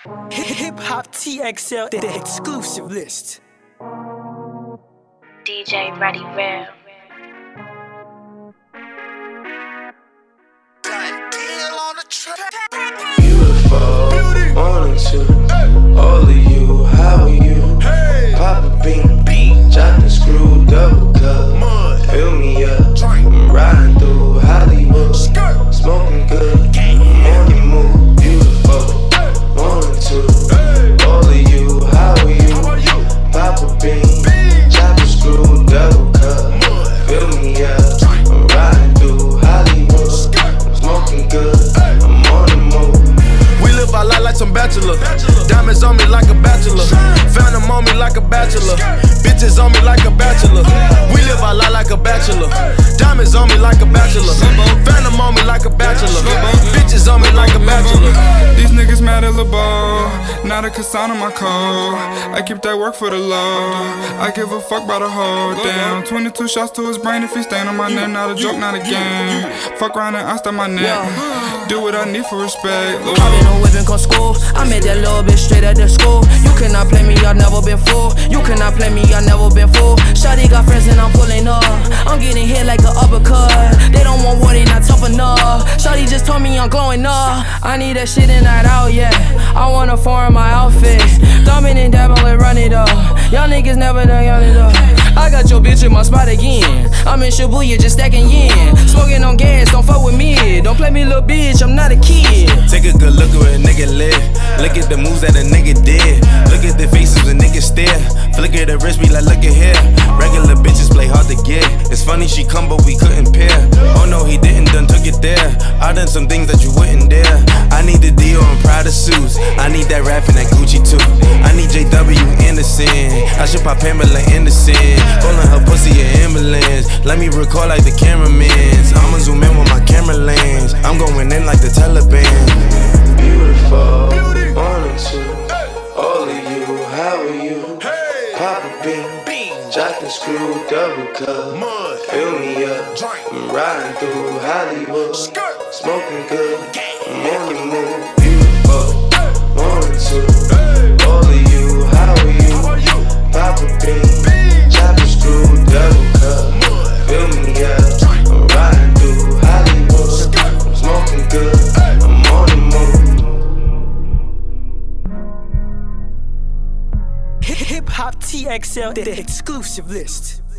Hip Hop TXL, the exclusive list. DJ Ready Real. Beautiful, wanting to. All of you, how are you? Pop a bean, chop and screw, double cup. Fill me up, I'm riding through Hollywood. Smoking good, I'm on the move. Beautiful, wanting to. All of you, how are you? Pop a bean, chop and screw, double cup. Fill me up, I'm riding through Hollywood. Smoking good, I'm on the move. We live our life like some bachelor. Diamonds on me like a bachelor. Phantom on me like a bachelor. Bitches on me like a bachelor. We live our life like a bachelor. Diamonds on me like a bachelor. Phantom on me like a bachelor. Bitches on me like a bachelor. These niggas mad at LeBeau. Not a Kassan on my code. I keep that work for the low. I give a fuck about a hoe. Damn, 22 shots to his brain if he stand on my name. Not a joke, not a game. Fuck around and I stop my neck. Do what I need for respect. I've been on whipping come school. I made that little bitch straight out the school. You cannot play me, I've never been fool. You cannot play me, I've never been fool. Shawty got friends and I'm pulling up. I'm getting hit like an uppercut. They don't want war, they not tough enough. Shawty just told me I'm glowing up. I need that shit and not out yet. I wanna foreign my outfit. Thumbing and dabbing and run it up. Y'all niggas never done young it up. I got your bitch in my spot again. I'm in Shibuya just stacking yen. Smoking on gas, don't fuck with me. Don't play me little bitch, I'm not a kid. Take a good look at where a nigga live. Look at the moves that a nigga did. Look at the faces a nigga stare. Flicker the wrist, be like, look at here. Regular bitches play hard to get. It's funny she come, but we couldn't pair. Oh no, he didn't, done took it there. I done some things that you wouldn't dare. I need the Dior and Prada suits. I need that rap and that Gucci too. I need JW Anderson. I should pop Pamela Anderson. Calling her pussy an ambulance. Let me record like the cameramans. I'ma zoom in with my camera lens. I'm going in like the Taliban. Beautiful, wanting to. All of you, how are you? Pop a bean, chop and screw, double cup. Fill me up, I'm riding through Hollywood. Smoking good, I'm on the move. Beautiful, wanting to. All of you, how are you? Pop a bean, chop and screw, double cup. Fill me up, I'm riding through Hollywood. Smoking good, I'm on the move. Hip Hop TXL, the exclusive list.